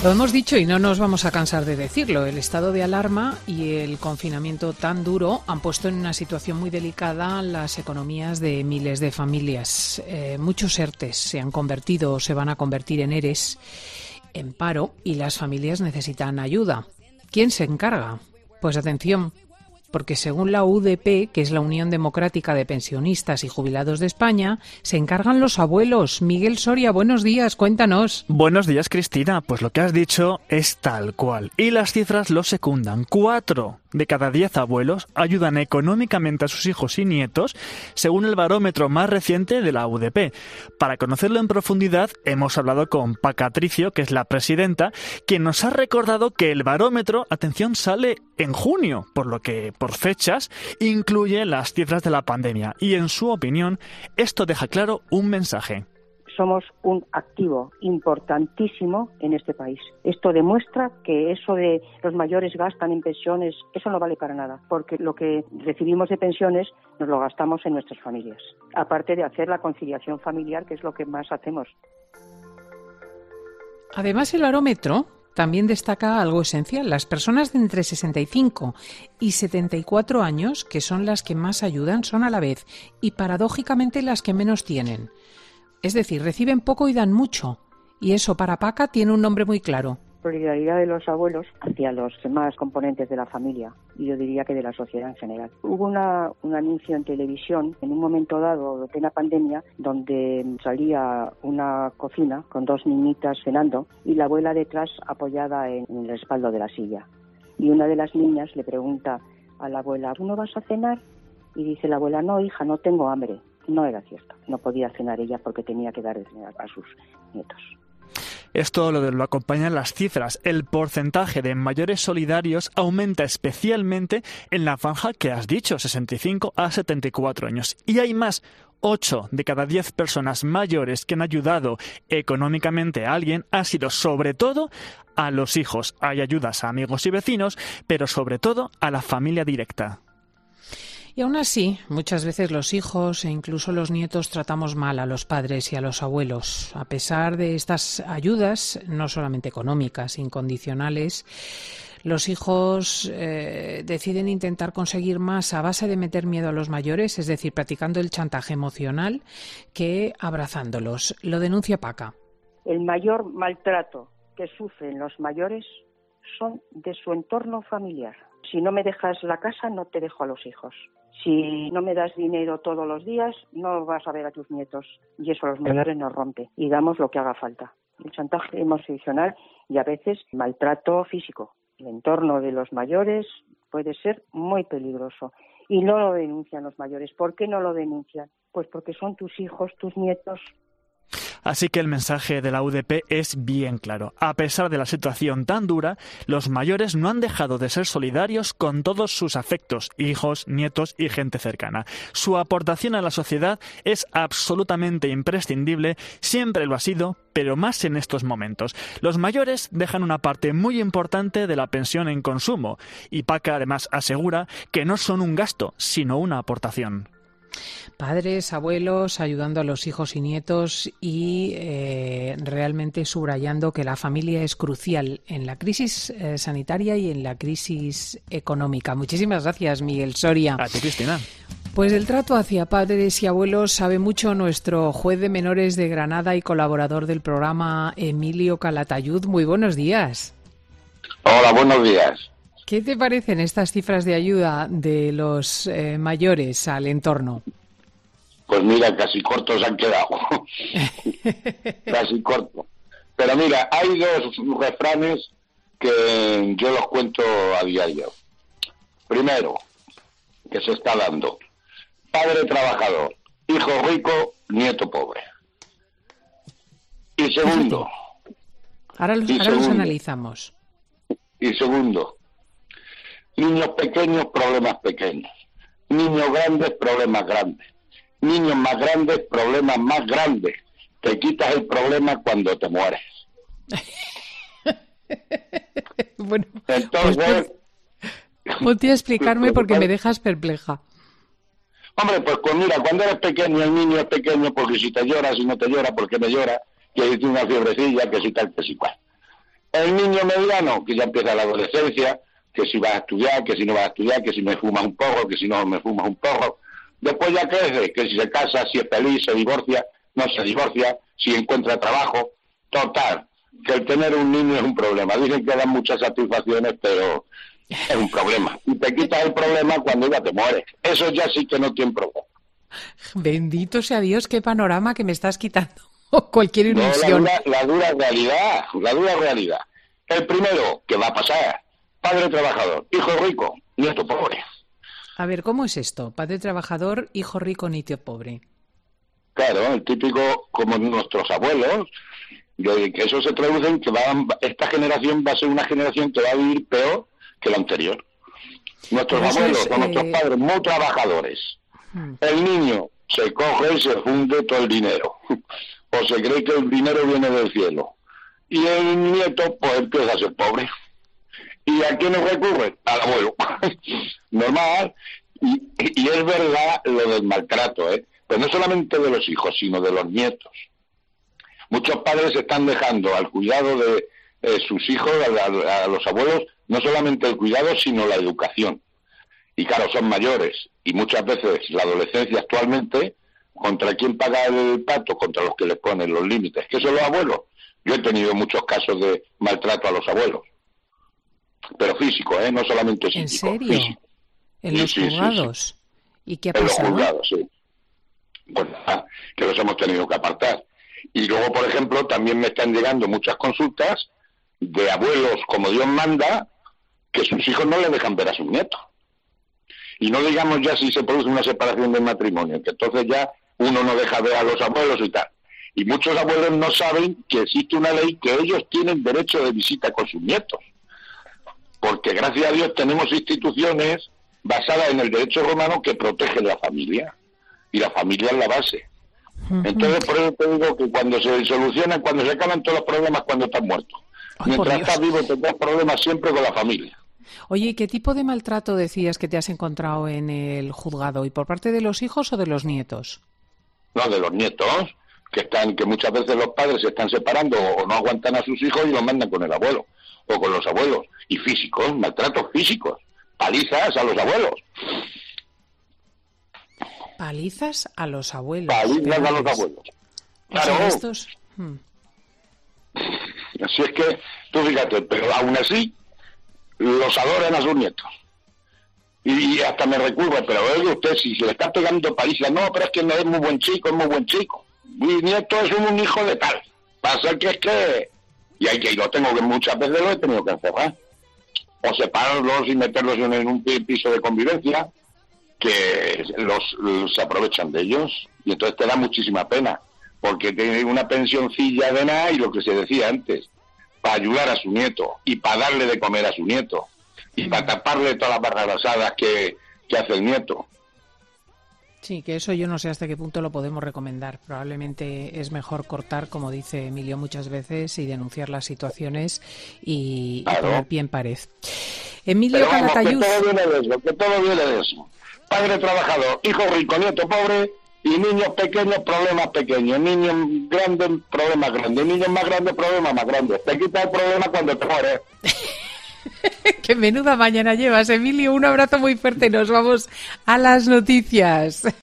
Lo hemos dicho y no nos vamos a cansar de decirlo. El estado de alarma y el confinamiento tan duro han puesto en una situación muy delicada las economías de miles de familias. Muchos ERTEs se han convertido o se van a convertir en ERES, en paro, y las familias necesitan ayuda. ¿Quién se encarga? Pues atención, porque según la UDP, que es la Unión Democrática de Pensionistas y Jubilados de España, se encargan los abuelos. Miguel Soria, buenos días, cuéntanos. Buenos días, Cristina. Pues lo que has dicho es tal cual. Y las cifras lo secundan. 4 de cada 10 abuelos ayudan económicamente a sus hijos y nietos, según el barómetro más reciente de la UDP. Para conocerlo en profundidad, hemos hablado con Paca Tricio, que es la presidenta, quien nos ha recordado que el barómetro, atención, sale en junio, por lo que, por fechas, incluye las cifras de la pandemia. Y en su opinión, esto deja claro un mensaje. Somos un activo importantísimo en este país. Esto demuestra que eso de los mayores gastan en pensiones, eso no vale para nada, porque lo que recibimos de pensiones nos lo gastamos en nuestras familias, aparte de hacer la conciliación familiar, que es lo que más hacemos. Además, el barómetro también destaca algo esencial. Las personas de entre 65 y 74 años, que son las que más ayudan, son a la vez y paradójicamente las que menos tienen. Es decir, reciben poco y dan mucho. Y eso para Paca tiene un nombre muy claro. Solidaridad de los abuelos hacia los demás componentes de la familia, y yo diría que de la sociedad en general. Hubo un anuncio en televisión en un momento dado de plena pandemia donde salía una cocina con 2 niñitas cenando y la abuela detrás apoyada en el respaldo de la silla. Y una de las niñas le pregunta a la abuela, ¿tú no vas a cenar? Y dice la abuela, no, hija, no tengo hambre. No era cierto, no podía cenar ella porque tenía que dar de cenar a sus nietos. Esto lo acompañan las cifras. El porcentaje de mayores solidarios aumenta especialmente en la franja que has dicho, 65 a 74 años. Y hay más. 8 de cada 10 personas mayores que han ayudado económicamente a alguien ha sido sobre todo a los hijos. Hay ayudas a amigos y vecinos, pero sobre todo a la familia directa. Y aún así, muchas veces los hijos e incluso los nietos tratamos mal a los padres y a los abuelos. A pesar de estas ayudas, no solamente económicas, incondicionales, los hijos deciden intentar conseguir más a base de meter miedo a los mayores, es decir, practicando el chantaje emocional, que abrazándolos. Lo denuncia Paca. El mayor maltrato que sufren los mayores son de su entorno familiar. Si no me dejas la casa, no te dejo a los hijos. Si no me das dinero todos los días, no vas a ver a tus nietos. Y eso a los mayores nos rompe. Y damos lo que haga falta. El chantaje emocional y a veces maltrato físico. El entorno de los mayores puede ser muy peligroso. Y no lo denuncian los mayores. ¿Por qué no lo denuncian? Pues porque son tus hijos, tus nietos. Así que el mensaje de la UDP es bien claro. A pesar de la situación tan dura, los mayores no han dejado de ser solidarios con todos sus afectos, hijos, nietos y gente cercana. Su aportación a la sociedad es absolutamente imprescindible, siempre lo ha sido, pero más en estos momentos. Los mayores dejan una parte muy importante de la pensión en consumo, y Paca además asegura que no son un gasto, sino una aportación. Padres, abuelos, ayudando a los hijos y nietos y realmente subrayando que la familia es crucial en la crisis sanitaria y en la crisis económica. Muchísimas gracias, Miguel Soria. A ti, Cristina. Pues del trato hacia padres y abuelos sabe mucho nuestro juez de menores de Granada y colaborador del programa, Emilio Calatayud. Muy buenos días. Hola, buenos días. ¿Qué te parecen estas cifras de ayuda de los mayores al entorno? Pues mira, casi cortos han quedado. Casi cortos. Pero mira, hay 2 refranes que yo los cuento a diario. Primero, que se está dando: padre trabajador, hijo rico, nieto pobre. Y segundo... Ahora los analizamos. Y segundo, niños pequeños, problemas pequeños. Niños grandes, problemas grandes. Niños más grandes, problemas más grandes. Te quitas el problema cuando te mueres. Bueno, entonces... Ponte a explicarme porque me dejas perpleja. Hombre, pues mira, cuando eres pequeño, el niño es pequeño porque si te llora, si no te llora, porque me llora, que hay una fiebrecilla, que si tal, que si cual. El niño mediano, que ya empieza la adolescencia, que si vas a estudiar, que si no vas a estudiar, que si me fumas un porro, que si no me fumas un porro. Después ya crece, que si se casa, si es feliz, se divorcia, no se divorcia, si encuentra trabajo. Total, que el tener un niño es un problema. Dicen que dan muchas satisfacciones, pero es un problema. Y te quitas el problema cuando ya te mueres. Eso ya sí que no tiene problema. Bendito sea Dios, qué panorama que me estás quitando. Cualquier ilusión. No, la dura realidad. El primero, que va a pasar, padre trabajador, hijo rico, nieto pobre. A ver, ¿cómo es esto? Padre trabajador, hijo rico, nieto pobre. Claro, el típico, como nuestros abuelos, que eso se traduce en que esta generación va a ser una generación que va a vivir peor que la anterior. Nuestros abuelos o nuestros padres, muy trabajadores. El niño se coge y se funde todo el dinero. O se cree que el dinero viene del cielo. Y el nieto, pues, empieza a ser pobre. ¿Y a quién recurre? Al abuelo. Normal. Y es verdad lo del maltrato, ¿eh? Pero no solamente de los hijos, sino de los nietos. Muchos padres están dejando al cuidado de sus hijos, a los abuelos, no solamente el cuidado, sino la educación. Y claro, son mayores. Y muchas veces la adolescencia actualmente, ¿contra quién paga el pato? Contra los que les ponen los límites. ¿Qué son los abuelos? Yo he tenido muchos casos de maltrato a los abuelos. Pero físico, no solamente psíquico. ¿En serio? Físico. ¿En los juzgados? Sí. ¿Y qué ha pasado? En los juzgados, sí. Pues nada, que los hemos tenido que apartar. Y luego, por ejemplo, también me están llegando muchas consultas de abuelos, como Dios manda, que sus hijos no le dejan ver a sus nietos. Y no digamos ya si se produce una separación del matrimonio, que entonces ya uno no deja ver a los abuelos y tal. Y muchos abuelos no saben que existe una ley que ellos tienen derecho de visita con sus nietos. Porque gracias a Dios tenemos instituciones basadas en el derecho romano que protegen la familia. Y la familia es la base. Entonces, por eso te digo que cuando se solucionan, cuando se acaban todos los problemas, cuando estás muerto. Mientras estás vivo, tendrás problemas siempre con la familia. Oye, ¿y qué tipo de maltrato decías que te has encontrado en el juzgado? ¿Y por parte de los hijos o de los nietos? No, de los nietos, que muchas veces los padres se están separando o no aguantan a sus hijos y los mandan con el abuelo o con los abuelos. Y físicos, maltratos físicos, palizas a los abuelos. Palizas a los abuelos. Palizas a los abuelos. Claro. Estos... Así es que, tú fíjate, pero aún así, los adoran a sus nietos. Y hasta me recurre, pero oiga usted, si se le está pegando palizas, no, pero es que no es muy buen chico, es muy buen chico. Mi nieto es un hijo de tal. Pasa que es que... Y lo tengo que muchas veces lo he tenido que encerrar. O separarlos y meterlos en un piso de convivencia, que se aprovechan de ellos. Y entonces te da muchísima pena, porque tiene una pensioncilla de nada y lo que se decía antes, para ayudar a su nieto y para darle de comer a su nieto y para taparle todas las barrabasadas que hace el nieto. Sí, que eso yo no sé hasta qué punto lo podemos recomendar. Probablemente es mejor cortar, como dice Emilio muchas veces, y denunciar las situaciones y poner pie en pared. Emilio Calatayud. Que todo viene de eso. Padre trabajador, hijo rico, nieto pobre, y niños pequeños, problemas pequeños. Niños grandes, problemas grandes. Niños más grandes, problemas más grandes. Te quita el problema cuando te mueres. Qué menuda mañana llevas, Emilio. Un abrazo muy fuerte. Nos vamos a las noticias.